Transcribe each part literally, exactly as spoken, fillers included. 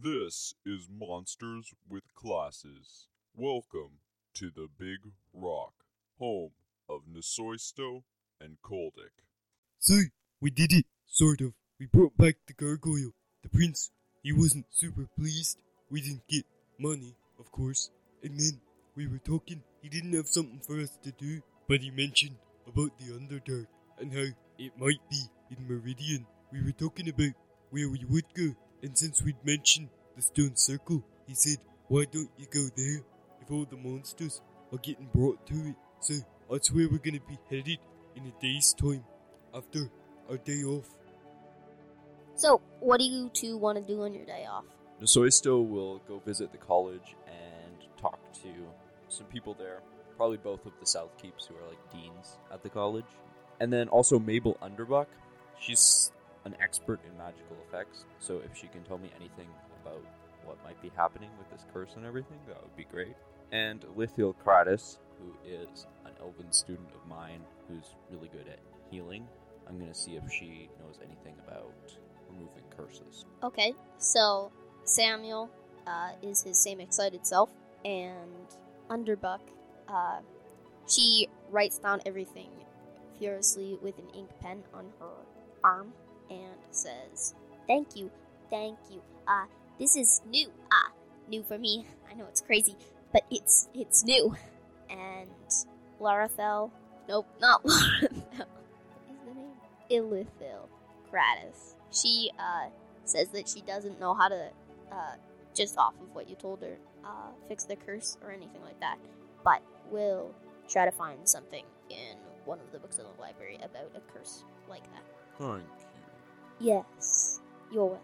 This is Monsters with Classes. Welcome to the Big Rock, home of Nisoisto and Koldik. So, we did it, sort of. We brought back the gargoyle. The prince, he wasn't super pleased. We didn't get money, of course. And then we were talking. He didn't have something for us to do, but he mentioned about the Underdark and how it might be in Meridian. We were talking about where we would go, and since we'd mentioned the stone circle, he said, why don't you go there if all the monsters are getting brought to it? So that's where we're going to be headed in a day's time after our day off. So, what do you two want to do on your day off? Nisoisto will go visit the college and talk to some people there, probably both of the South Keeps who are like deans at the college. And then also Mabel Underbuck. She's an expert in magical effects, so if she can tell me anything about what might be happening with this curse and everything, that would be great. And Lithiel Kratis, who is an elven student of mine who's really good at healing. I'm going to see if she knows anything about removing curses. Okay, so Samuel uh, is his same excited self, and Underbuck, uh, she writes down everything furiously with an ink pen on her arm and says, Thank you, thank you. Uh, this is new. Ah, uh, new for me. I know it's crazy, but it's it's new. And Larathel, nope, not Larathel. What is the name? Illithil Kratis. She uh, says that she doesn't know how to, uh, just off of what you told her, uh, fix the curse or anything like that, but will try to find something in one of the books in the library about a curse like that. Thank you. Yes, you're welcome.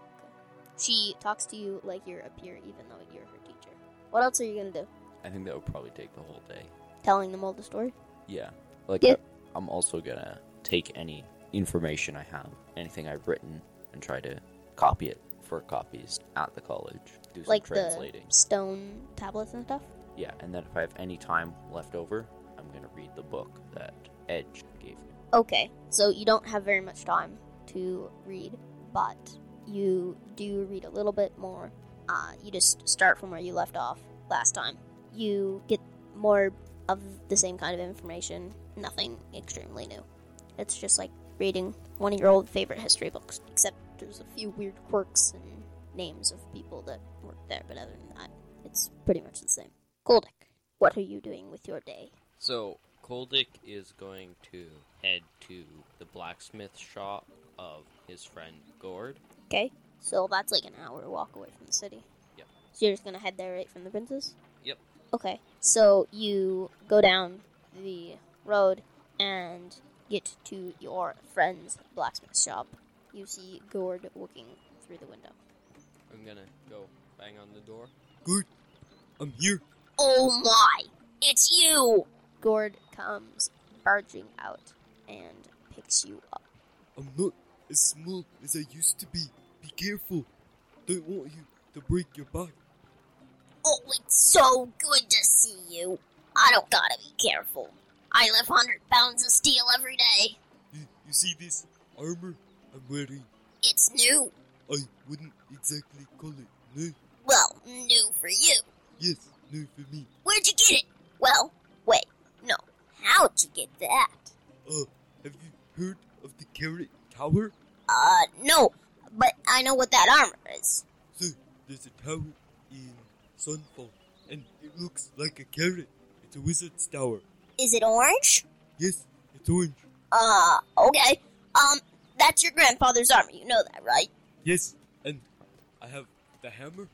She talks to you like you're a peer, even though you're her teacher. What else are you gonna do? I think that would probably take the whole day. Telling them all the story? Yeah. Like, Yeah. I'm also gonna take any information I have, anything I've written, and try to copy it for copies at the college. Do some Like translating. the stone tablets and stuff? Yeah, and then if I have any time left over, I'm gonna read the book that Edge gave me. Okay, so you don't have very much time to read, but you do read a little bit more. Uh, you just start from where you left off last time. You get more of the same kind of information, nothing extremely new. It's just like reading one of your old favorite history books, except there's a few weird quirks and names of people that work there, but other than that, it's pretty much the same. Koldik, what are you doing with your day? So, Koldik is going to head to the blacksmith shop of his friend Gord. Okay, so that's like an hour walk away from the city. Yep. So you're just gonna head there right from the princess? Yep. Okay, so you go down the road and get to your friend's blacksmith shop. You see Gord looking through the window. I'm gonna go bang on the door. Good, I'm here. Oh my! It's you! Gord comes barging out and picks you up. I'm not as small as I used to be. Be careful. Don't want you to break your back. Oh, it's so good to see you. I don't gotta be careful. I lift one hundred pounds of steel every day. You, you see this armor I'm wearing? It's new. I wouldn't exactly call it new. Well, new for you. Yes, new for me. Where'd you get it? Well, wait, no. How'd you get that? Uh, have you heard of the Carrot Tower? Uh, no, but I know what that armor is. So, there's a tower in Sunfall, and it looks like a carrot. It's a wizard's tower. Is it orange? Yes, it's orange. Uh, okay. Um, that's your grandfather's armor, you know that, right? Yes, and I have the hammer.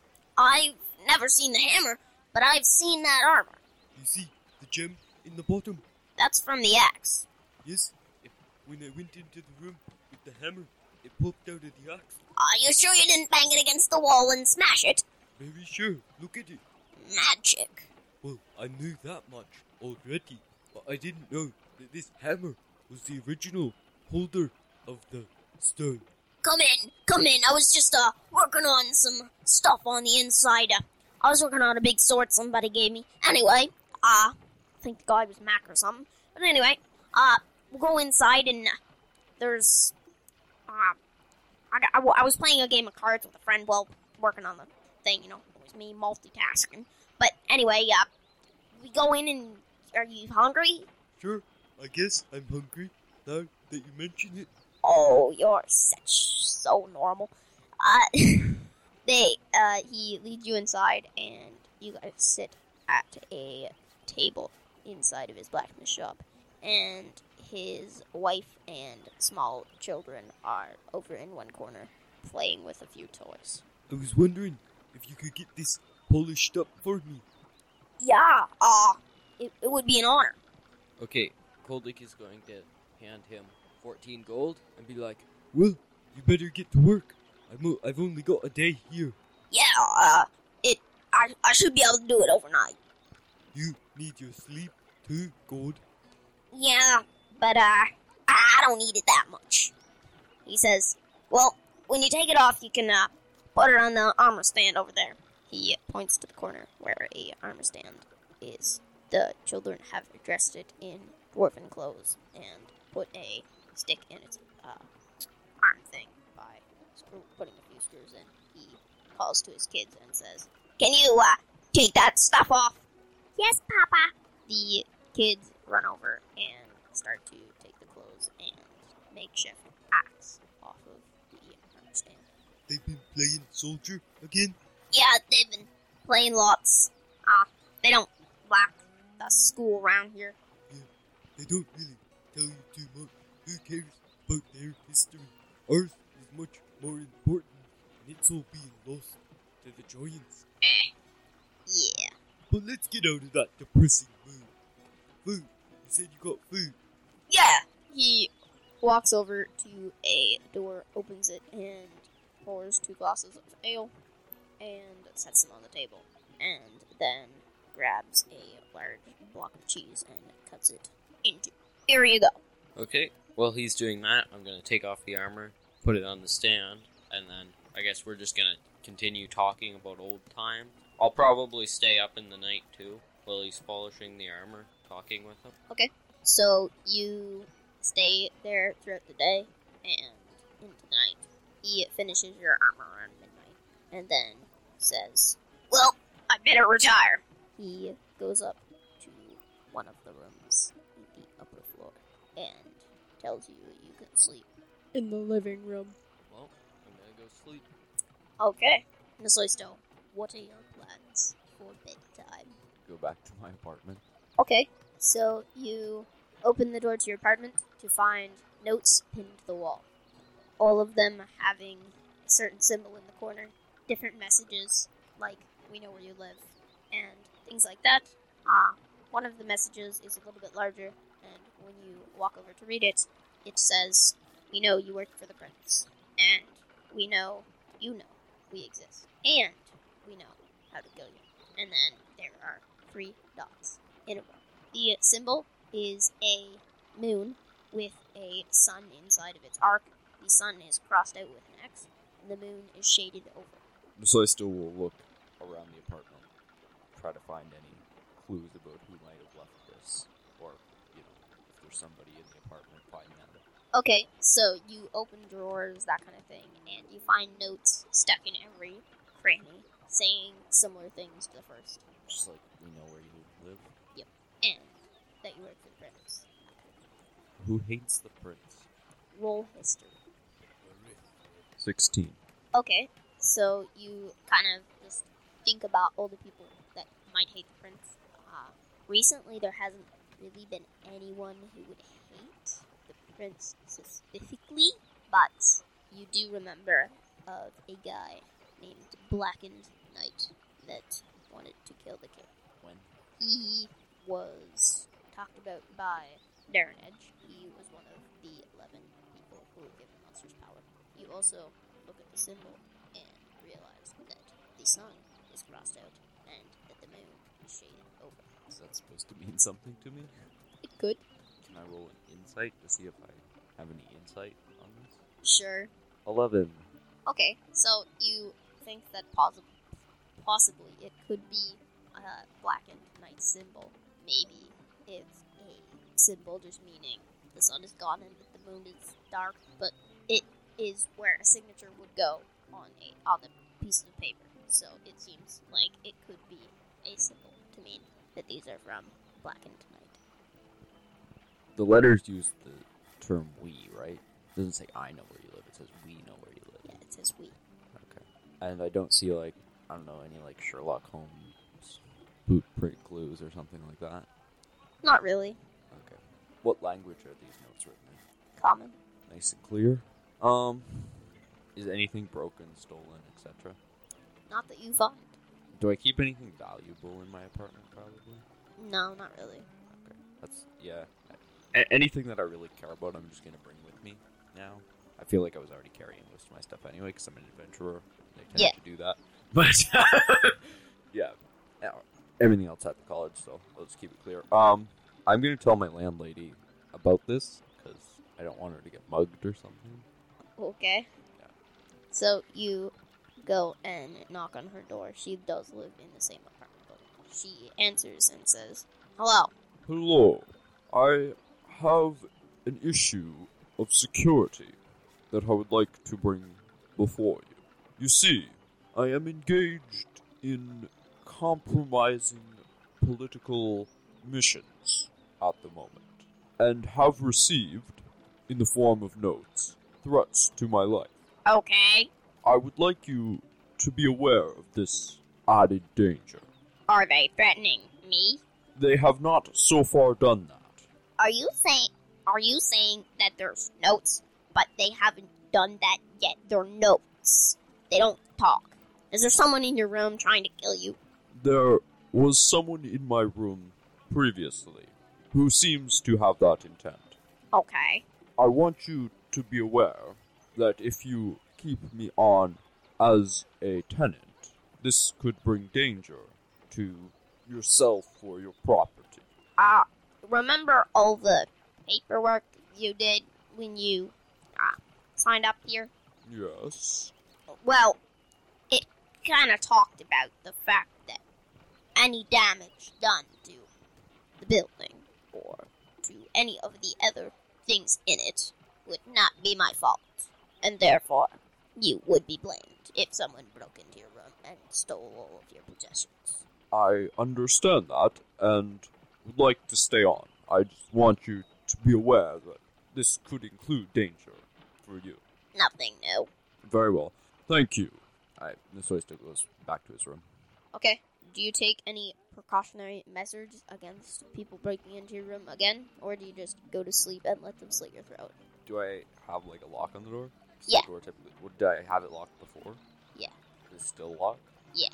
I've never seen the hammer, but I've seen that armor. You see the gem in the bottom? That's from the axe. Yes, it, when I went into the room with the hammer, it popped out of the axe. Are you sure you didn't bang it against the wall and smash it? Very sure, look at it. Magic. Well, I knew that much already, but I didn't know that this hammer was the original holder of the stone. Come in, come in. I was just, uh, working on some stuff on the inside. Uh, I was working on a big sword somebody gave me. Anyway, uh, I think the guy was Mac or something. But anyway, uh, we'll go inside and, uh, there's, uh, I, got, I, I was playing a game of cards with a friend. Well, working on the thing, you know. It was me multitasking. But anyway, uh, we go in and are you hungry? Sure, I guess I'm hungry now that you mention it. Oh, you're such so normal. Uh, they, uh, he leads you inside, and you guys sit at a table inside of his blacksmith shop, and his wife and small children are over in one corner playing with a few toys. I was wondering if you could get this polished up for me. Yeah, uh, it, it would be an honor. Okay, Koldik is going to hand him fourteen gold and be like, Well, you better get to work. I'm o- I've only got a day here. Yeah, uh, it, I, I should be able to do it overnight. You need your sleep too, Gold. Yeah, but, uh, I don't need it that much. He says, well, when you take it off, you can, uh, put it on the armor stand over there. He points to the corner where a armor stand is. The children have dressed it in dwarven clothes and put a stick in its, uh, arm thing by screw- putting a few screws in. He calls to his kids and says, can you, uh, take that stuff off? Yes, Papa. The kids run over and start to take the clothes and makeshift axe off of the armor stand. They've been playing soldier again? Yeah, they've been playing lots. Uh, they don't like the school around here. Yeah, they don't really tell you too much. Who cares about their history? Ours is much more important, and it's all being lost to the giants. Eh. Yeah. But let's get out of that depressing mood. Food. You said you got food. Yeah. He walks over to a door, opens it, and pours two glasses of ale, and sets them on the table, and then grabs a large block of cheese and cuts it into. Here you go. okay, while he's doing that, I'm going to take off the armor, put it on the stand, and then I guess we're just going to continue talking about old times. I'll probably stay up in the night, too, while he's polishing the armor, talking with him. Okay. So you stay there throughout the day and into the night. He finishes your armor around midnight and then says, well, I better retire. He goes up to one of the rooms in the upper floor and tells you you can sleep in the living room. Well, I'm going to go sleep. Okay. Nisoisto, what are your plans for bedtime? Go back to my apartment. Okay, so you open the door to your apartment to find notes pinned to the wall. All of them having a certain symbol in the corner, different messages, like, we know where you live, and things like that. Uh, one of the messages is a little bit larger, and when you walk over to read it, it says, we know you work for the prince, and we know you know we exist, and we know how to kill you. And then there are three dots in a row. The symbol is a moon with a sun inside of its arc. The sun is crossed out with an X, and the moon is shaded over. So I still will look around the apartment, try to find any clues about who might have left this, or, you know, if there's somebody in the apartment, find them. Okay, so you open drawers, that kind of thing, and you find notes stuck in every cranny saying similar things to the first. Just like, we know where you live. And that you work for the prince. Who hates the prince? Roll history. Sixteen. Okay, so you kind of just think about all the people that might hate the prince. Uh, recently, there hasn't really been anyone who would hate the prince specifically, but you do remember of a guy named Blackened Knight that wanted to kill the king. When? He was talked about by Darren Edge. He was one of the eleven people who were given monsters power. You also look at the symbol and realize that the sun is crossed out and that the moon is shaded over. Is that supposed to mean something to me? It could. Can I roll an insight to see if I have any insight on this? Sure. Eleven. Okay, so you think that possi- possibly it could be a Blackened Knight symbol. Maybe it's a symbol just meaning the sun is gone and the moon is dark, but it is where a signature would go on a on the pieces of paper, so it seems like it could be a symbol to mean that these are from Blackened Night. The letters use the term we, right? It doesn't say I know where you live. It says we know where you live. Yeah, it says we. Okay. And I don't see, like, I don't know, any, like, Sherlock Holmes boot print clues or something like that. Not really. Okay. What language are these notes written in? Common. Nice and clear. Um, is anything broken, stolen, et cetera? Not that you find. Do I keep anything valuable in my apartment, probably? No, not really. Okay. That's, yeah. A- anything that I really care about, I'm just going to bring with me now. I feel like I was already carrying most of my stuff anyway, because I'm an adventurer. I tend Yeah. to do that. But, yeah. Everything else at the college, so I'll just keep it clear. Um, I'm going to tell my landlady about this, because I don't want her to get mugged or something. Okay. Yeah. So you go and knock on her door. She does live in the same apartment building. She answers and says, "Hello." Hello. I have an issue of security that I would like to bring before you. You see, I am engaged in compromising political missions at the moment, and have received, in the form of notes, threats to my life. Okay. I would like you to be aware of this added danger. Are they threatening me? They have not so far done that. Are you saying are you saying that there's notes, but they haven't done that yet? They're notes. They don't talk. Is there someone in your room trying to kill you? There was someone in my room previously who seems to have that intent. Okay. I want you to be aware that if you keep me on as a tenant, this could bring danger to yourself or your property. Uh, remember all the paperwork you did when you uh, signed up here? Yes. Well, it kind of talked about the fact that any damage done to the building or to any of the other things in it would not be my fault, and therefore you would be blamed if someone broke into your room and stole all of your possessions. I understand that and would like to stay on. I just want you to be aware that this could include danger for you. Nothing new. Very well. Thank you. Alright, Nisoista goes back to his room. Okay. Do you take any precautionary measures against people breaking into your room again, or do you just go to sleep and let them slit your throat? Do I have, like, a lock on the door? Is Yeah. The door typically, would, did I have it locked before? Yeah. Is it still locked? Yeah.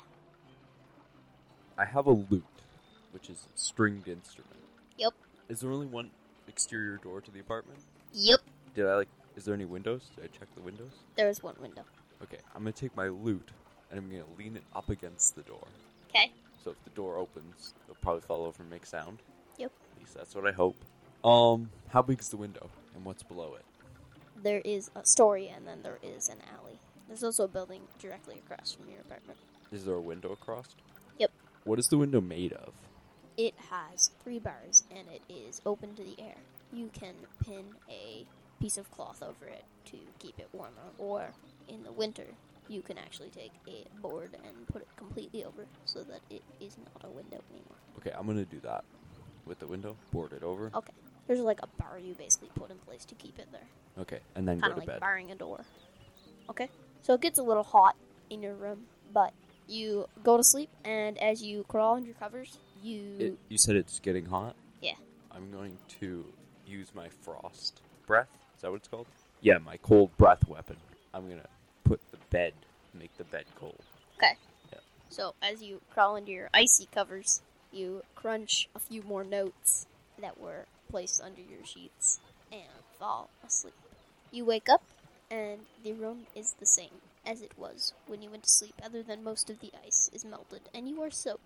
I have a lute, which is a stringed instrument. Yep. Is there only one exterior door to the apartment? Yep. Did I, like, is there any windows? Did I check the windows? There's one window. Okay, I'm gonna take my lute, and I'm gonna lean it up against the door. Okay. So if the door opens, it'll probably fall over and make sound. Yep. At least that's what I hope. Um, how big's the window, and what's below it? There is a story, and then there is an alley. There's also a building directly across from your apartment. Is there a window across? Yep. What is the window made of? It has three bars, and it is open to the air. You can pin a piece of cloth over it to keep it warmer, or in the winter, you can actually take a board and put it completely over so that it is not a window anymore. Okay, I'm gonna do that. With the window, board it over. Okay. There's like a bar you basically put in place to keep it there. Okay, and then Kind go of to like bed. barring a door. Okay. So it gets a little hot in your room, but you go to sleep, and as you crawl under your covers, you... It, you said it's getting hot? Yeah. I'm going to use my frost breath. Is that what it's called? Yeah, my cold breath weapon. I'm gonna put the bed, make the bed cold. Okay. Yeah. So as you crawl into your icy covers, you crunch a few more notes that were placed under your sheets and fall asleep. You wake up, and the room is the same as it was when you went to sleep, other than most of the ice is melted, and you are soaked.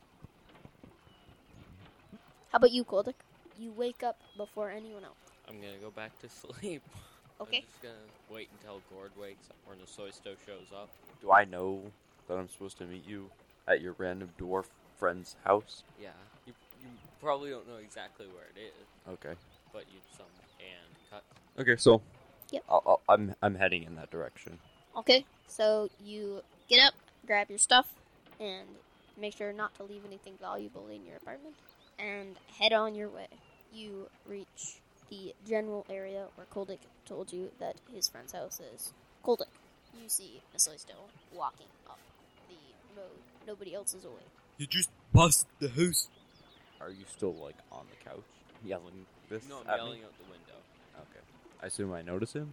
How about you, Koldik? You wake up before anyone else. I'm gonna go back to sleep. Okay. I'm just gonna wait until Gord wakes up or Nisoisto shows up. Do I know that I'm supposed to meet you at your random dwarf friend's house? Yeah. You, you probably don't know exactly where it is, Okay. but you some and cut. Okay, so Yep. I'll, I'll, I'm I'm heading in that direction. Okay, so you get up, grab your stuff, and make sure not to leave anything valuable in your apartment, and head on your way. You reach the general area where Koldik told you that his friend's house is. Koldik, you see Missoy still walking up the road. Nobody else is awake. You just passed the house. Are you still, like, on the couch yelling this No, I'm at yelling me? out the window. Okay. I assume I notice him?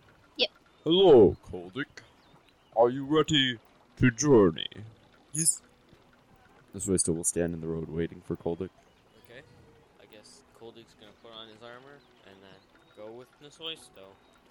Hello, Koldik. Are you ready to journey? Yes. This way still will stand in the road waiting for Koldik. Okay. I guess Koldik's gonna put on his armor and then go with Nisoisto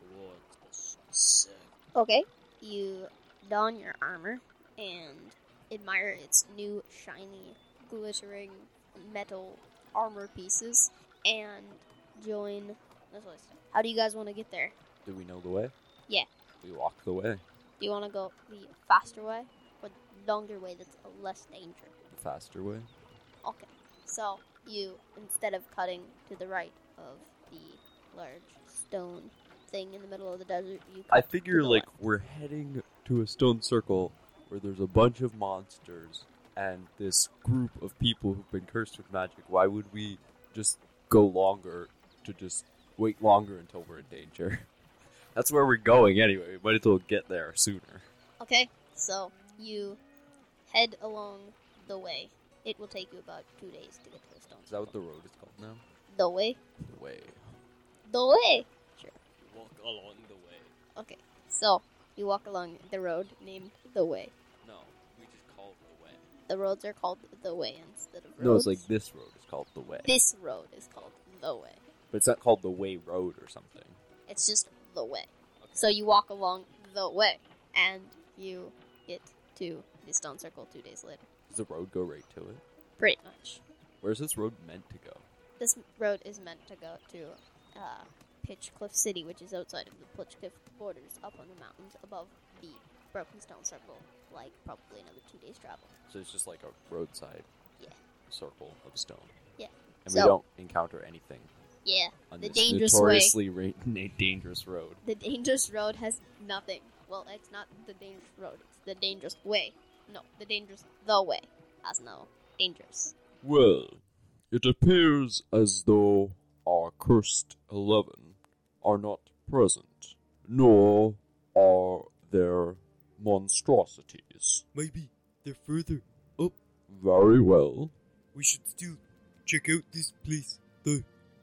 towards the sun. Okay, you don your armor and admire its new, shiny, glittering metal armor pieces and join Nisoisto. How do you guys want to get there? Do we know the way? Yeah. We walk the way. Do you want to go the faster way or the longer way that's a less danger? The faster way. Okay. So, you, instead of cutting to the right of the large stone thing in the middle of the desert, you cut I to figure, the like, left. we're heading to a stone circle where there's a bunch of monsters and this group of people who've been cursed with magic. Why would we just go longer to just wait longer until we're in danger? That's where we're going anyway. We might as well get there sooner. Okay, so you head along the way. It will take you about two days to get to the stone Is that what the circle. road is called now? The way? The way. The way! Sure. Walk along the way. Okay, so you walk along the road named The Way. No, we just call it the way. The roads are called The Way instead of roads. No, it's like this road is called the way. This road is called The Way. But it's not called the way road or something. It's just The Way. Okay. So you walk along The Way, and you get to the stone circle two days later. Does the road go right to it? Pretty much. Where's this road meant to go? This road is meant to go to uh, Pitch Cliff City, which is outside of the Pitch Cliff borders, up on the mountains above the Broken Stone Circle, like probably another two days' travel. So it's just like a roadside Yeah. circle of stone. Yeah. And So- we don't encounter anything Yeah, on the this dangerous way. notoriously ra- na- dangerous road. The dangerous road has nothing. Well, it's not the dangerous road, it's the dangerous way. No, the dangerous the way has no dangers. Well, it appears as though our cursed eleven are not present, nor are there monstrosities. Maybe they're further up. Very well. We should still check out this place, though.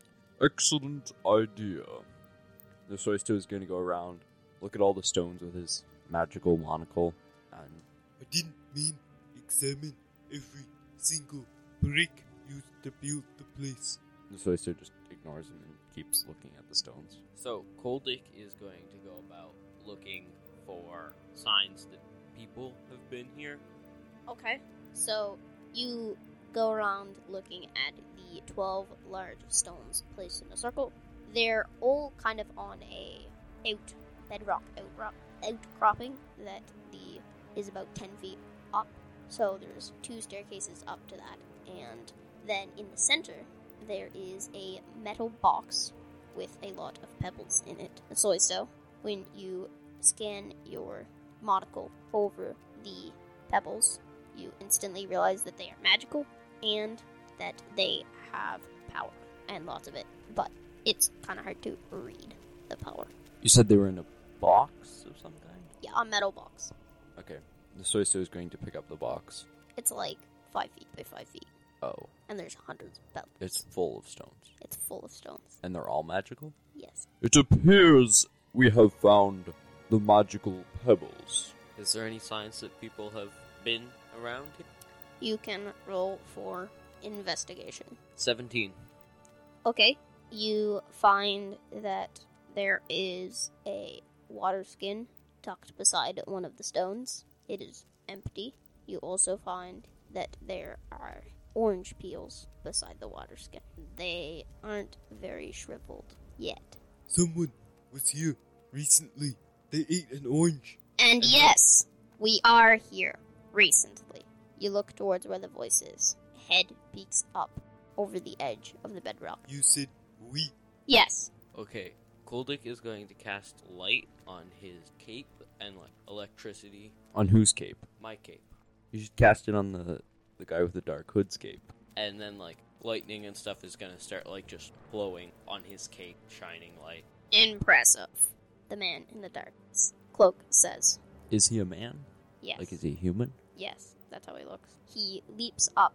Excellent idea. The Soisto is going to go around, look at all the stones with his magical monocle, and I didn't mean examine every single brick used to build the place. the Soisto just ignores him and keeps looking at the stones. So, Koldik is going to go about looking for signs that people have been here. Okay. So you go around looking at the twelve large stones placed in a circle. They're all kind of on a out bedrock outrock, outcropping that the is about ten feet up. So there's two staircases up to that, and then in the center there is a metal box with a lot of pebbles in it. So so when you scan your monocle over the pebbles, you instantly realize that they are magical and that they have power, and lots of it. But it's kind of hard to read the power. You said they were in a box of some kind? Yeah, a metal box. Okay. The Soisto is going to pick up the box. It's like five feet by five feet, Oh, and there's hundreds of pebbles. it's full of stones. It's full of stones. And they're all magical? Yes. It appears we have found the magical pebbles. Is there any signs that people have been around here? You can roll for investigation. seventeen. Okay. You find that there is a water skin tucked beside one of the stones. It is empty. You also find that there are orange peels beside the water skin. They aren't very shriveled yet. Someone was here recently. They ate an orange. And yes, we are here recently. You look towards where the voice is. Head peeks up over the edge of the bedrock. You said we. Yes. Okay, Koldik is going to cast light on his cape and like electricity. On whose cape? my cape. You should cast it on the the guy with the dark hood cape. And then, like, lightning and stuff is gonna start, like, just blowing on his cape, shining light. Impressive. The man in the dark cloak says. Is he a man? Yes. Like, is he human? Yes, that's how he looks. He leaps up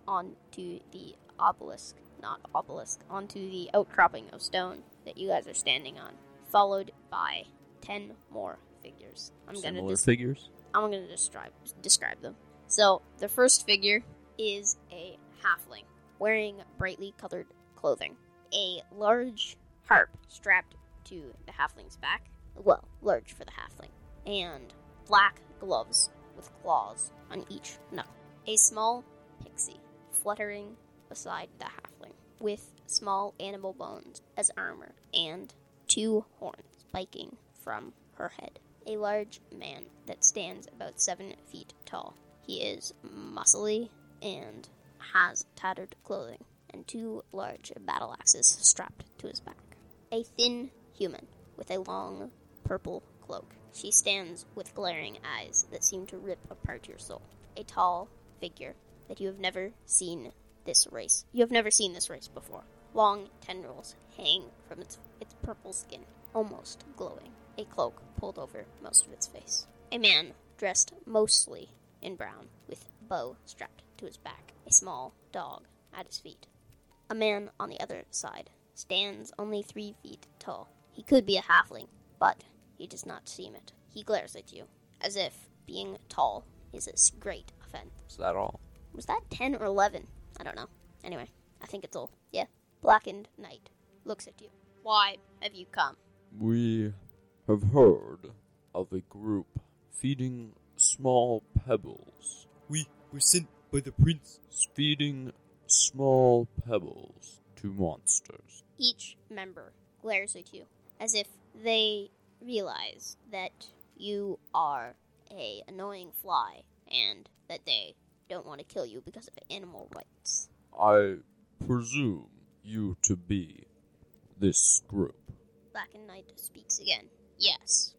onto the obelisk, not obelisk, onto the outcropping of stone that you guys are standing on, followed by ten more figures. I'm Similar gonna des- figures? I'm gonna describe describe them. So the first figure is a halfling wearing brightly colored clothing, a large harp strapped to the halfling's back. Well, large for the halfling, and black gloves with claws on each knuckle. A small pixie fluttering beside the halfling, with small animal bones as armor and two horns spiking from her head. A large man that stands about seven feet tall. He is muscly and has tattered clothing and two large battle axes strapped to his back. A thin human with a long purple cloak. She stands with glaring eyes that seem to rip apart your soul. A tall figure that you have never seen this race. You have never seen this race before. Long tendrils hang from its, its purple skin, almost glowing. A cloak pulled over most of its face. A man dressed mostly in brown, with bow strapped to his back. A small dog at his feet. A man on the other side stands only three feet tall. He could be a halfling, but he does not seem it. He glares at you, as if being tall is a great offense. Is that all? Was that ten or eleven? I don't know. Anyway, I think it's all. Yeah. Blackened Knight looks at you. Why have you come? We have heard of a group feeding small pebbles. We were sent by the prince. Feeding small pebbles to monsters. Each member glares at you, as if they realize that you are a annoying fly, and that they don't want to kill you because of animal rights. I presume you to be this group. Blackened Knight speaks again. Yes.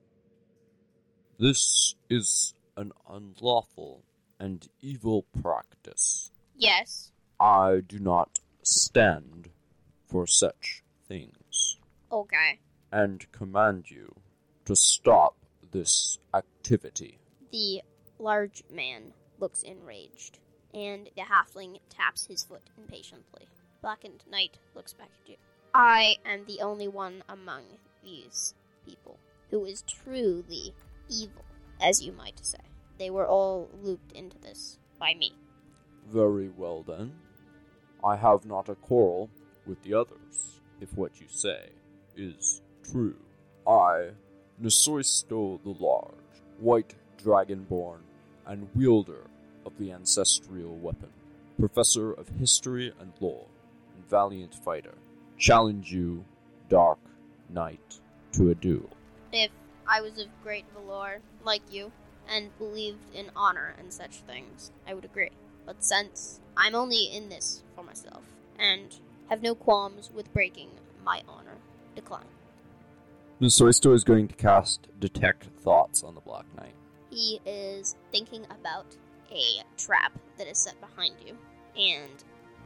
This is an unlawful and evil practice. Yes. I do not stand for such things, Okay. and command you to stop this activity. The large man looks enraged, and the halfling taps his foot impatiently. Blackened Knight looks back at you. I am the only one among these people who is truly evil, as you might say. They were all looped into this by me. Very well then. I have not a quarrel with the others, if what you say is true. I, Nisoisto the Large, white dragonborn, and wielder of the ancestral weapon, professor of history and lore, and valiant fighter, challenge you, Dark Knight, to a duel. If I was of great valor, like you, and believed in honor and such things, I would agree. But since I'm only in this for myself, and have no qualms with breaking my honor, decline. Nisoisto is going to cast Detect Thoughts on the Black Knight. He is thinking about a trap that is set behind you, and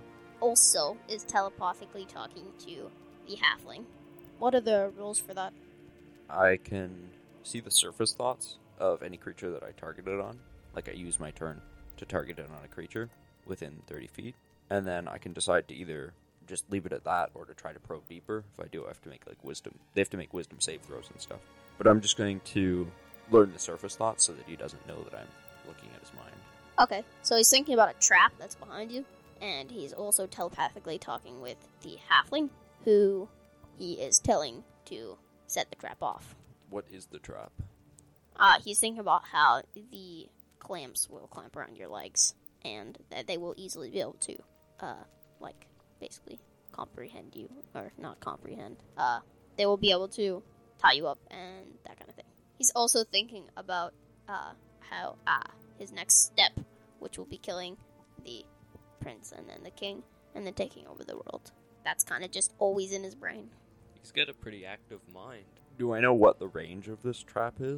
also is telepathically talking to the halfling. What are the rules for that? I can see the surface thoughts of any creature that I targeted on. Like, I use my turn to target it on a creature within thirty feet. And then I can decide to either just leave it at that or to try to probe deeper. If I do, I have to make, like, wisdom. They have to make wisdom save throws and stuff. But I'm just going to learn the surface thoughts so that he doesn't know that I'm looking at his mind. Okay, so he's thinking about a trap that's behind you, and he's also telepathically talking with the halfling, who he is telling to set the trap off. What is the trap? Uh, he's thinking about how the clamps will clamp around your legs, and that they will easily be able to, uh, like, basically comprehend you, or not comprehend. Uh, they will be able to tie you up and that kind of thing. He's also thinking about, uh, how, uh, his next step, which will be killing the prince and then the king, and then taking over the world. That's kind of just always in his brain. He's got a pretty active mind. Do I know what the range of this trap is?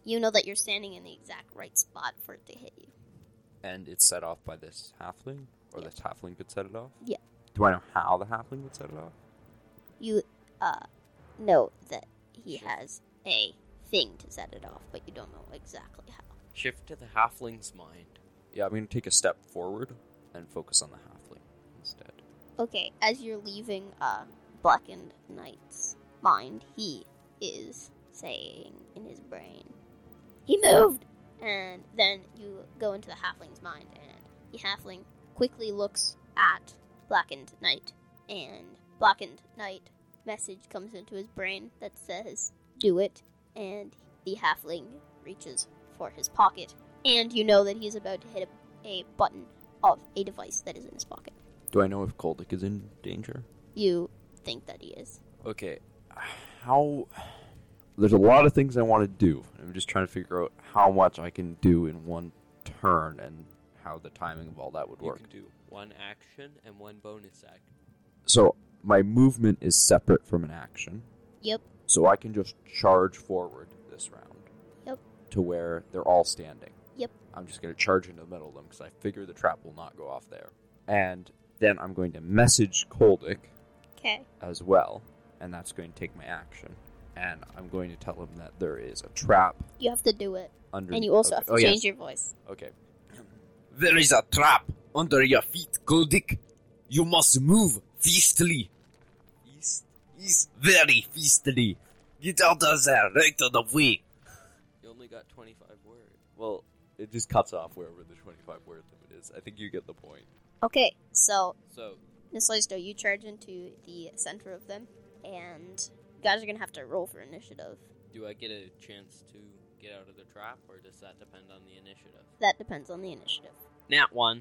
You know that you're standing in the exact right spot for it to hit you. And it's set off by this halfling? Or Yeah. this halfling could set it off? Yeah. Do I know how the halfling would set it off? You uh, know that he has a thing to set it off, but you don't know exactly how. Shift to the halfling's mind. Yeah, I'm going to take a step forward and focus on the halfling instead. Okay, as you're leaving uh, Blackened Knight's mind, he is saying in his brain, "He moved!" And then you go into the halfling's mind, and the halfling quickly looks at Blackened Knight, and Blackened Knight message comes into his brain that says, "Do it," and the halfling reaches for his pocket, and you know that he's about to hit a, a button of a device that is in his pocket. Do I know if Koldik is in danger? You think that he is. Okay, how... There's a lot of things I want to do. I'm just trying to figure out how much I can do in one turn and how the timing of all that would You work. can do one action and one bonus action. So, my movement is separate from an action. Yep. So I can just charge forward this round. Yep. To where they're all standing. Yep. I'm just going to charge into the middle of them because I figure the trap will not go off there. And then I'm going to message Koldik Okay. as well. And that's going to take my action. And I'm going to tell him that there is a trap You have to do it. under. And you also okay. have to oh, change yes. your voice. Okay. There is a trap under your feet, Koldik. You must move feastily. Feast? He's very feastily. Get out of there, right out of the way. You only got twenty-five words. Well, it just cuts off wherever the twenty-five word limit is. I think you get the point. Okay, so, So, Nislisto, you charge into the center of them, and you guys are going to have to roll for initiative. do I get a chance to get out of the trap, or does that depend on the initiative? That depends on the initiative. Nat one.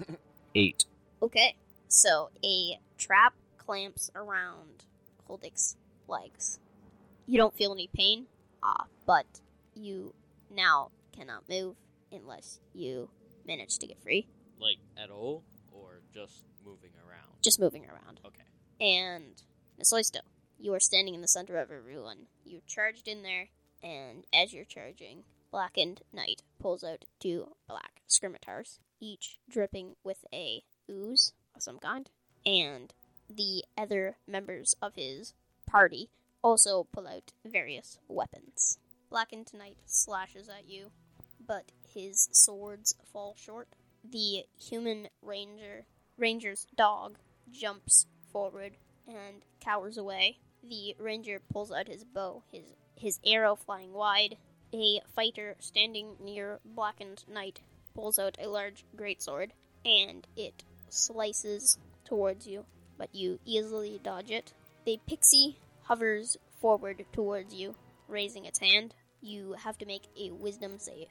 Eight. Okay, so a trap clamps around Koldik's legs. You don't feel any pain, uh, but you now cannot move unless you manage to get free. Like, at all, or just moving around? Just moving around. Okay. And Nislisto, you are standing in the center of everyone. You charged in there, and as you're charging, Blackened Knight pulls out two black scimitars, each dripping with a ooze of some kind. And the other members of his party also pull out various weapons. Blackened Knight slashes at you, but his swords fall short. The human ranger, ranger's dog jumps forward and cowers away. The ranger pulls out his bow, his his arrow flying wide. A fighter standing near Blackened Knight pulls out a large greatsword, and it slices towards you, but you easily dodge it. The pixie hovers forward towards you, raising its hand. You have to make a wisdom save.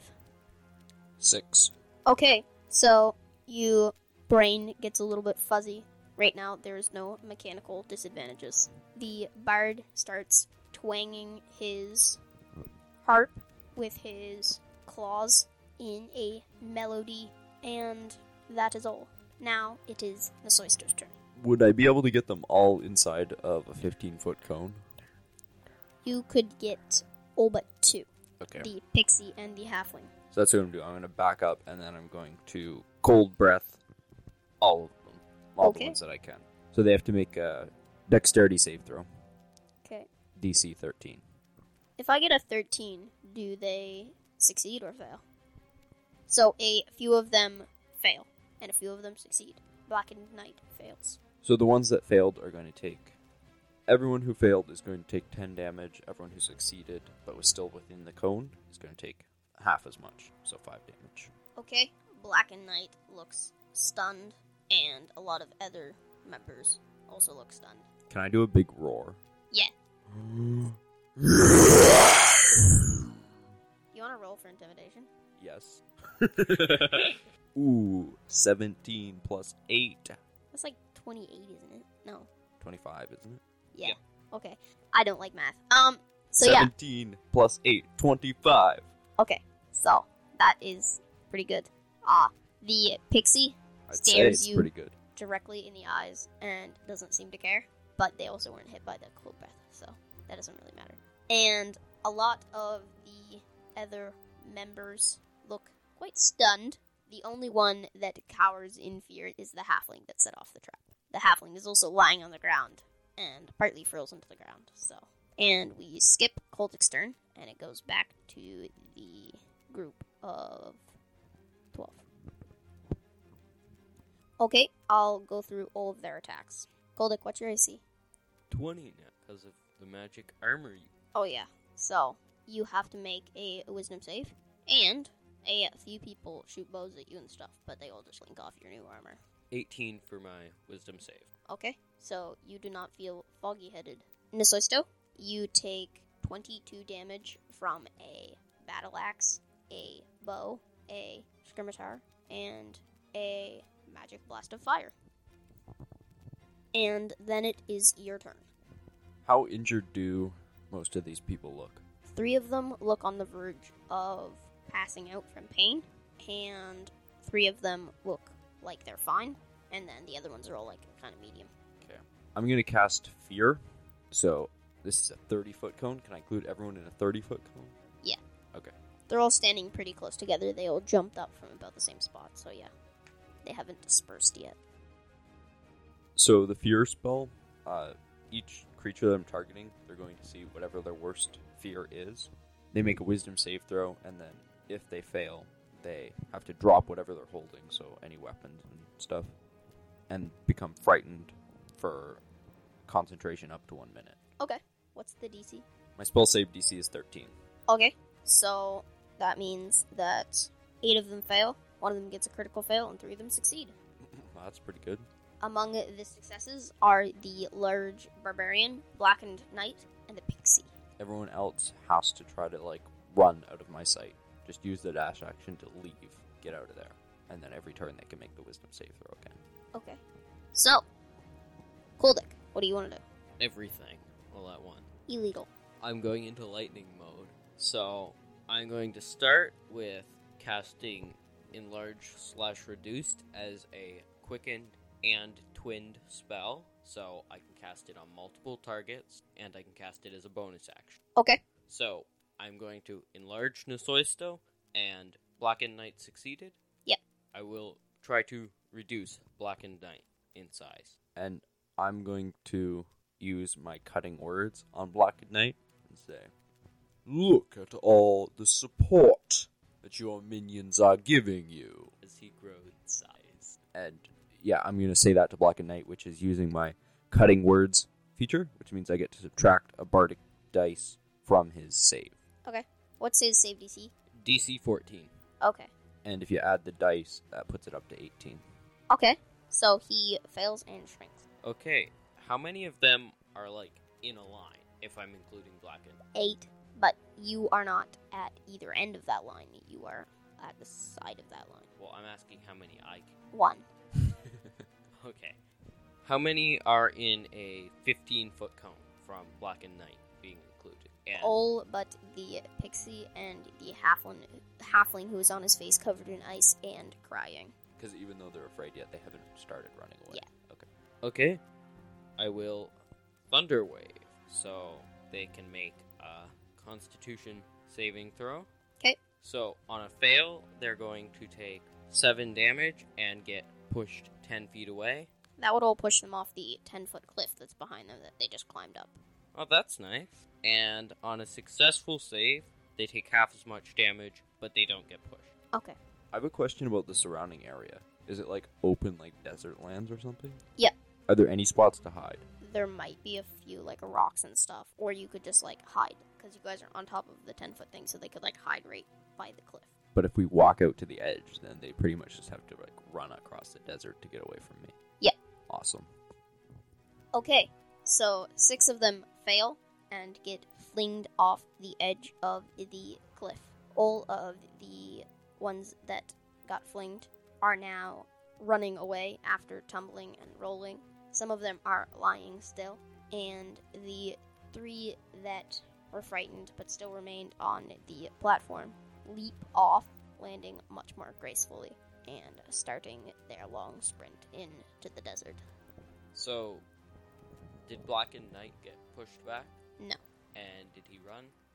Six. Okay, so you brain gets a little bit fuzzy. Right now, there is no mechanical disadvantages. The bard starts twanging his harp with his claws in a melody, and that is all. Now it is Nislisto's turn. Would I be able to get them all inside of a fifteen-foot cone? You could get all but two, Okay. the pixie and the halfling. So that's what I'm doing. I'm going to back up, and then I'm going to cold breath all of them. All Okay. the ones that I can. So they have to make a dexterity save throw. Okay. D C thirteen. If I get a thirteen, do they succeed or fail? So a few of them fail, and a few of them succeed. Blackened Knight fails. So the ones that failed are going to take... Everyone who failed is going to take ten damage. Everyone who succeeded but was still within the cone is going to take half as much. So five damage. Okay, Blackened Knight looks stunned, and a lot of other members also look stunned. Can I do a big roar? Yeah. You want to roll for intimidation? Yes. Ooh, seventeen plus eight. That's like twenty-eight, isn't it? No. twenty-five, isn't it? Yeah. Okay. I don't like math. Um, so yeah. seventeen plus eight, twenty-five. Okay, so that is pretty good. Ah, the pixie I'd say stares it's you pretty good. directly in the eyes and doesn't seem to care, but they also weren't hit by the cold breath, so that doesn't really matter. And a lot of the other members look quite stunned. The only one that cowers in fear is the halfling that set off the trap. The halfling is also lying on the ground and partly frozen to the ground. So, and we skip Coldic's turn, and it goes back to the group of twelve. Okay, I'll go through all of their attacks. Coldic, what's your A C? twenty now, because of the magic armor. Oh yeah, so you have to make a wisdom save, and a few people shoot bows at you and stuff, but they all just link off your new armor. eighteen for my wisdom save. Okay, so you do not feel foggy-headed. Nisoisto, you take twenty-two damage from a battle axe, a bow, a scimitar, and a magic blast of fire. And then it is your turn. How injured do most of these people look? Three of them look on the verge of passing out from pain, and three of them look like they're fine, and then the other ones are all like kind of medium. Okay. I'm going to cast Fear. So this is a thirty-foot cone. Can I include everyone in a thirty-foot cone? Yeah. Okay. They're all standing pretty close together. They all jumped up from about the same spot, so yeah. They haven't dispersed yet. So the Fear spell, uh, each creature that I'm targeting, they're going to see whatever their worst fear is. They make a wisdom save throw, and then if they fail, they have to drop whatever they're holding, so any weapons and stuff, and become frightened for concentration up to one minute. Okay. What's the D C? My spell save D C is thirteen. Okay. So that means that eight of them fail, one of them gets a critical fail, and three of them succeed. Well, that's pretty good. Among the successes are the large barbarian, blackened knight, and the pixie. Everyone else has to try to, like, run out of my sight. Just use the dash action to leave, get out of there. And then every turn they can make the wisdom save throw again. Okay. So, Koldik, what do you want to do? Everything all at once. Illegal. I'm going into lightning mode. So I'm going to start with casting Enlarge slash Reduced as a quickened and twinned spell. So I can cast it on multiple targets, and I can cast it as a bonus action. Okay. So I'm going to Enlarge Nisoisto, and Blackened Knight succeeded. Yep. I will try to reduce Blackened Knight in size. And I'm going to use my cutting words on Blackened Knight and say, Look at all the support that your minions are giving you. As he grows in size. and yeah, I'm going to say that to Blackened Knight, which is using my cutting words feature, which means I get to subtract a bardic dice from his save. Okay. What's his save D C? D C fourteen. Okay. And if you add the dice, that puts it up to eighteen. Okay. So he fails and shrinks. Okay, how many of them are, like, in a line, if I'm including Blackened? Eight. But you are not at either end of that line. You are at the side of that line. Well, I'm asking how many I can. One. Okay. How many are in a fifteen-foot cone from Blackened Knight being included? And All but the pixie and the halfling, halfling who is on his face covered in ice and crying. Because even though they're afraid yet, they haven't started running away. Yeah. Okay. Okay. I will Thunder Wave, so they can make a Constitution saving throw. Okay. So on a fail, they're going to take seven damage and get pushed ten feet away. That would all push them off the ten-foot cliff that's behind them that they just climbed up. Oh, that's nice. And on a successful save, they take half as much damage, but they don't get pushed. Okay. I have a question about the surrounding area. Is it like open, like desert lands or something? Yep. Are there any spots to hide? There might be a few, like, rocks and stuff. Or you could just, like, hide. Because you guys are on top of the ten-foot thing, so they could, like, hide right by the cliff. But if we walk out to the edge, then they pretty much just have to like run across the desert to get away from me. Yeah. Awesome. Okay. So, six of them fail and get flinged off the edge of the cliff. All of the ones that got flinged are now running away after tumbling and rolling. Some of them are lying still. And the three that were frightened but still remained on the platform leap off, landing much more gracefully and starting their long sprint into the desert. So, did Blackened Knight get pushed back? No. And did he run? No.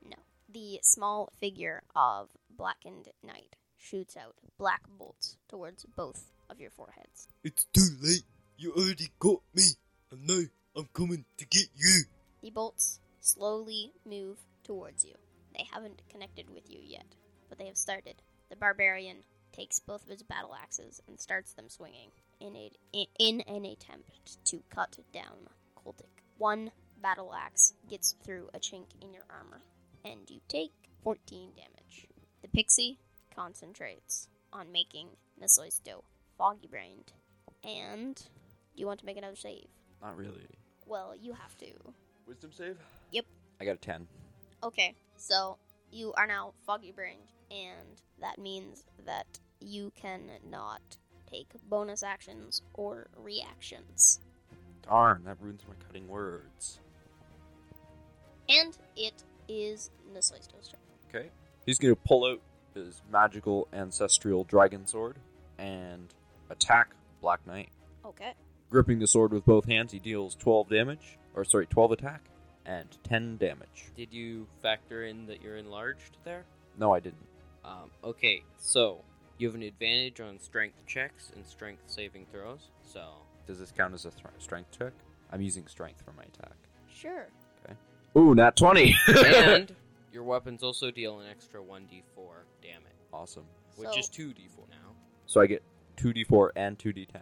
The small figure of Blackened Knight shoots out black bolts towards both of your foreheads. It's too late. You already got me. And now I'm coming to get you. The bolts slowly move towards you. They haven't connected with you yet, but they have started. The barbarian takes both of his battle axes and starts them swinging in, a, in an attempt to cut down Kuldik. One battle axe gets through a chink in your armor, and you take fourteen damage. The pixie concentrates on making Nisoisto foggy-brained. And do you want to make another save? Not really. Well, you have to. Wisdom save? Yep. I got a ten. Okay, so you are now foggy-brained, and that means that you cannot take bonus actions or reactions. Darn, that ruins my cutting words. And it is Nisoisto's turn. Okay. He's going to pull out his magical ancestral dragon sword and attack Black Knight. Okay. Gripping the sword with both hands, he deals twelve damage, or sorry, twelve attack, and ten damage. Did you factor in that you're enlarged there? No, I didn't. Um, okay, so you have an advantage on strength checks and strength saving throws. So Does this count as a th- strength check? I'm using strength for my attack. Sure. Ooh, nat twenty! and your weapons also deal an extra one d four damage, Awesome. which So- is two d four now. So I get two d four and two d ten.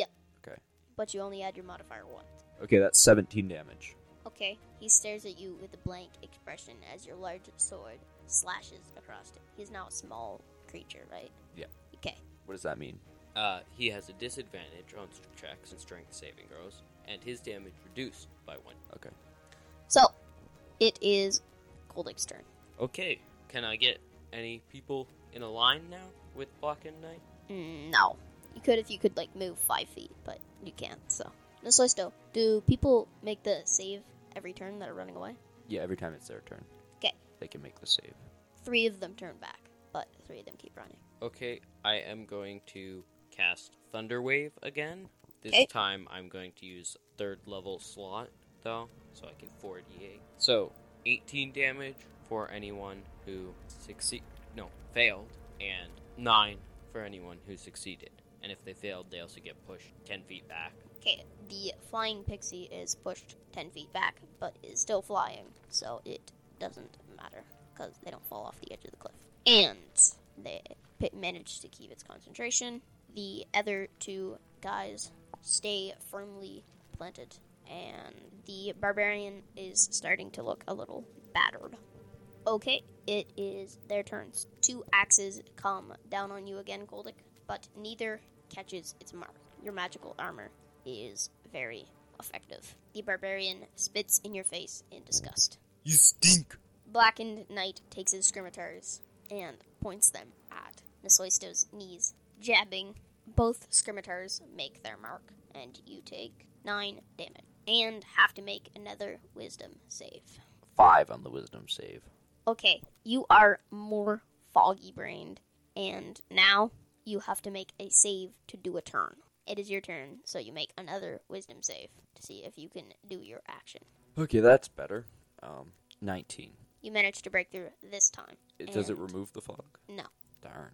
But you only add your modifier once. Okay, that's seventeen damage. Okay, he stares at you with a blank expression as your large sword slashes across it. He's now a small creature, right? Yeah. Okay. What does that mean? Uh, he has a disadvantage on st- checks and strength saving throws, and his damage reduced by one. Okay. So, it is Kuldik's turn. Okay, can I get any people in a line now with Blackened Knight? Mm, no. You could if you could, like, move five feet, but you can't, so. Nisoisto, do people make the save every turn that are running away? Yeah, every time it's their turn. 'Kay. They can make the save. Three of them turn back, but three of them keep running. Okay, I am going to cast Thunder Wave again. This 'Kay. time I'm going to use third level slot, though, so I can four d eight. So, eighteen damage for anyone who succeed no, failed, and nine for anyone who succeeded. And if they failed, they also get pushed ten feet back. Okay, the flying pixie is pushed ten feet back, but is still flying, so it doesn't matter, because they don't fall off the edge of the cliff. And they p- manage to keep its concentration. The other two guys stay firmly planted, and the barbarian is starting to look a little battered. Okay, it is their turns. Two axes come down on you again, Kuldik, but neither catches its mark. Your magical armor is very effective. The barbarian spits in your face in disgust. You stink. Blackened Knight takes his scimitars and points them at Nisoisto's knees, jabbing. Both scimitars make their mark, and you take nine damage, and have to make another wisdom save. Five on the wisdom save. Okay, you are more foggy-brained, and now you have to make a save to do a turn. It is your turn, so you make another wisdom save to see if you can do your action. Okay, that's better. Um, nineteen. You managed to break through this time. It, does it And- remove the fog? No. Darn.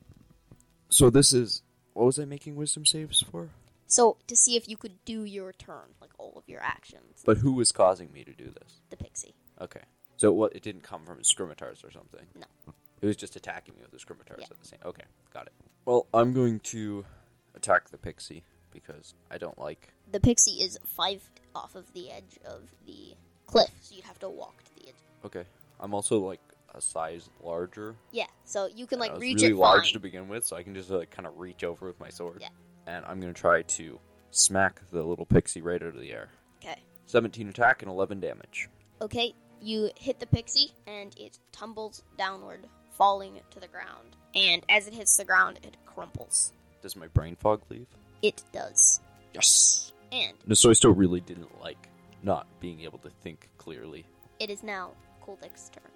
So this is... What was I making wisdom saves for? So, to see if you could do your turn, like all of your actions. But who was causing me to do this? The pixie. Okay. So what? It didn't come from his scimitars or something? No. It was just attacking me with the scimitars Yeah. at the same... Okay, got it. Well, I'm going to attack the pixie, because I don't like... The pixie is five feet off of the edge of the cliff, so you'd have to walk to the edge. Okay. I'm also, like, a size larger. Yeah, so you can, like, I was reach really it large fine. to begin with, so I can just, like, kind of reach over with my sword. Yeah. And I'm going to try to smack the little pixie right out of the air. Okay. seventeen attack and eleven damage. Okay, you hit the pixie, and it tumbles downward, falling to the ground. And as it hits the ground, it crumples. Does my brain fog leave? It does. Yes! And Nisoisto really didn't like not being able to think clearly. it is now Kuldik's turn.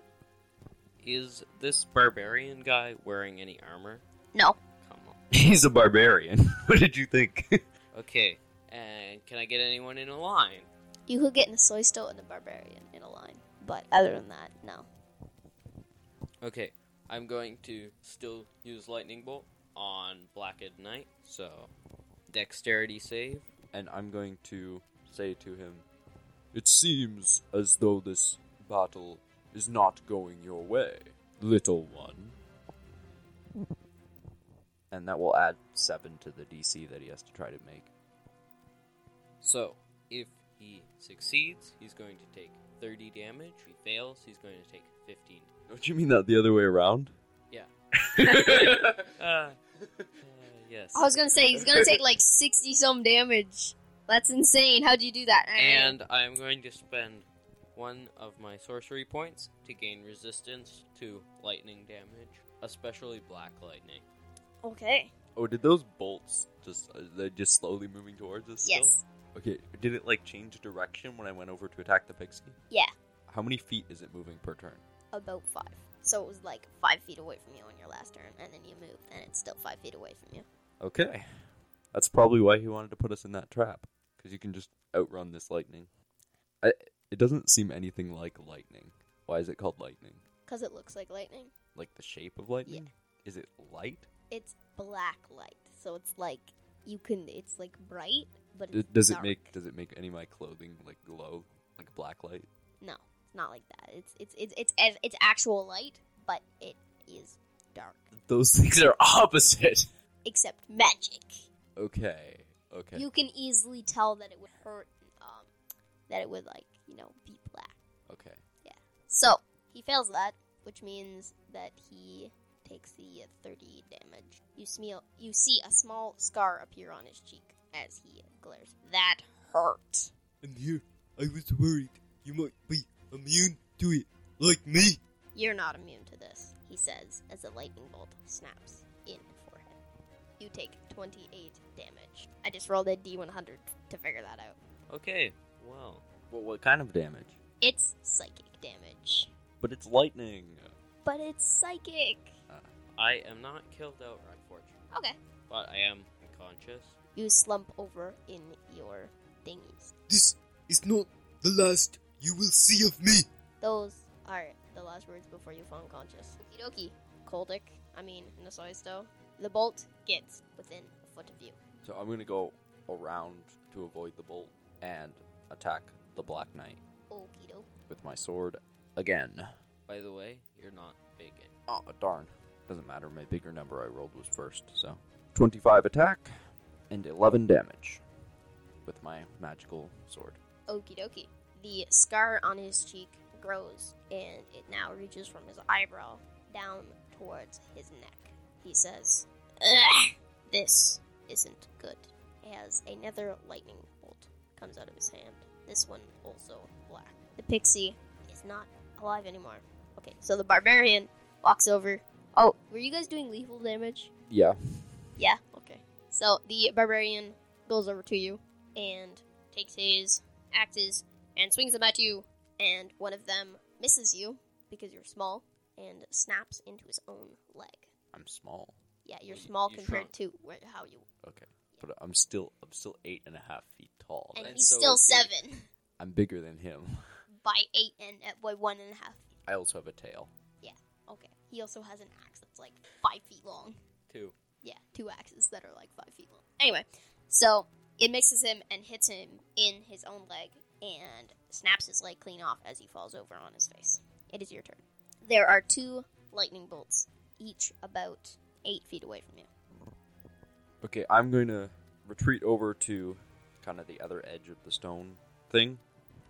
Is this barbarian guy wearing any armor? No. Come on. He's a barbarian. What did you think? Okay, and can I get anyone in a line? You could get Nisoisto and the barbarian in a line, but other than that, no. Okay, I'm going to still use Lightning Bolt on Blacked Knight, so dexterity save. And I'm going to say to him, It seems as though this battle is not going your way, little one. and that will add seven to the D C that he has to try to make. So, if he succeeds, he's going to take thirty damage. If he fails, he's going to take fifteen. Don't you mean that the other way around? Yeah. uh, uh, yes. I was gonna say he's gonna take like sixty some damage. That's insane. How'd you do that? And I'm going to spend one of my sorcery points to gain resistance to lightning damage, especially black lightning. Okay. Oh, did those bolts just are they just slowly moving towards us? Yes. Still? Okay. Did it like change direction when I went over to attack the pixie? Yeah. How many feet is it moving per turn? About five. So it was like five feet away from you on your last turn, and then you moved, and it's still five feet away from you. Okay. That's probably why he wanted to put us in that trap, because you can just outrun this lightning. I, it doesn't seem anything like lightning. Why is it called lightning? Because it looks like lightning. Like the shape of lightning? Yeah. Is it light? It's black light, so it's like you can. It's like bright, but D- it's does dark. it make Does it make any of my clothing like glow, like black light? No, it's not like that. It's it's it's it's it's, it's actual light, but it is dark. Those things are opposite. Except magic. Okay. Okay. You can easily tell that it would hurt. Um, that it would like you know be black. Okay. So he fails that, which means that he takes the thirty damage. You smell, you see a small scar appear on his cheek as he glares. That hurt. And here, I was worried you might be immune to it, like me. You're not immune to this, he says as a lightning bolt snaps in forehead. You take twenty-eight damage. I just rolled a D one hundred to figure that out. Okay, well. Well, what kind of damage? It's psychic damage. But it's lightning. But it's psychic. I am not killed outright, unfortunately. Okay. But I am unconscious. You slump over in your dinghies. This is not the last you will see of me. Those are the last words before you fall unconscious. Okie dokie. Koldik, I mean, Nasaisto. The bolt gets within a foot of you. So I'm gonna go around to avoid the bolt and attack the Black Knight Okie doke. with my sword again. By the way, you're not big. Oh, darn. Doesn't matter. My bigger number I rolled was first, so. twenty-five attack and eleven damage with my magical sword. Okie dokie. The scar on his cheek grows, and it now reaches from his eyebrow down towards his neck. He says, Ugh, this isn't good. As another lightning bolt comes out of his hand. This one also black. The pixie is not alive anymore. Okay, so the barbarian walks over. Oh, were you guys doing lethal damage? Yeah. Yeah? Okay. So the barbarian goes over to you and takes his axes and swings them at you, and one of them misses you because you're small and snaps into his own leg. I'm small. Yeah, you're You- small you compared shrunk. to where, how you. Okay. But I'm still I'm still eight and a half feet tall. And And he's so still is he. seven I'm bigger than him. by eight and uh, by one and a half. I also have a tail. Okay. He also has an axe that's like five feet long. Two. Yeah, two axes that are like five feet long. Anyway, so it misses him and hits him in his own leg and snaps his leg clean off as he falls over on his face. It is your turn. There are two lightning bolts, each about eight feet away from you. Okay, I'm going to retreat over to kind of the other edge of the stone thing.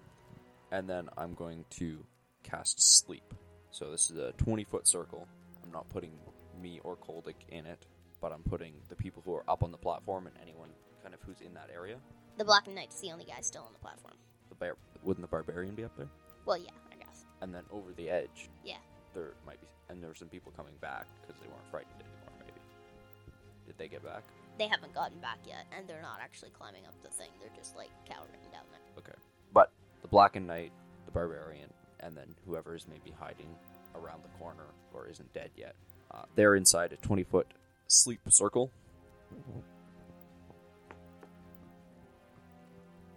And then I'm going to cast Sleep. So this is a twenty-foot circle. I'm not putting me or Koldik in it, but I'm putting the people who are up on the platform and anyone kind of who's in that area. The Black Knight's the only guy still on the platform. The bar- Wouldn't the Barbarian be up there? Well, yeah, I guess. And then over the edge, Yeah. there might be, and there's some people coming back because they weren't frightened anymore. Maybe did they get back? They haven't gotten back yet, and they're not actually climbing up the thing. They're just, like, cowering down there. Okay, but the Blackened Knight, the Barbarian, and then whoever is maybe hiding around the corner or isn't dead yet, uh, they're inside a twenty-foot sleep circle.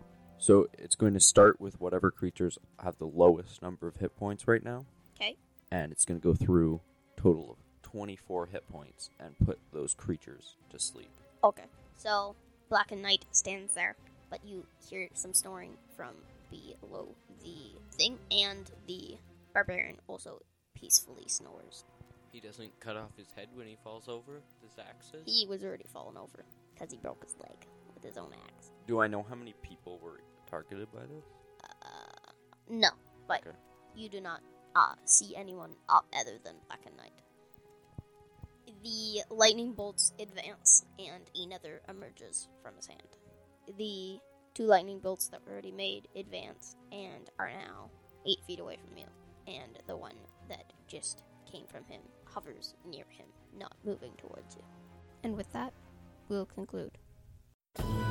So it's going to start with whatever creatures have the lowest number of hit points right now. Okay. and it's going to go through a total of twenty-four hit points and put those creatures to sleep. Okay. So, Black and Knight stands there, but you hear some snoring from below the thing, and the barbarian also peacefully snores. He doesn't cut off his head when he falls over, the axes? He was already fallen over, because he broke his leg with his own axe. Do I know how many people were targeted by this? Uh, no, but Okay. you do not uh, see anyone up other than Black and Knight. The lightning bolts advance, and another emerges from his hand. The two lightning bolts that were already made advance and are now eight feet away from you, and the one that just came from him hovers near him, not moving towards you. And with that, we'll conclude.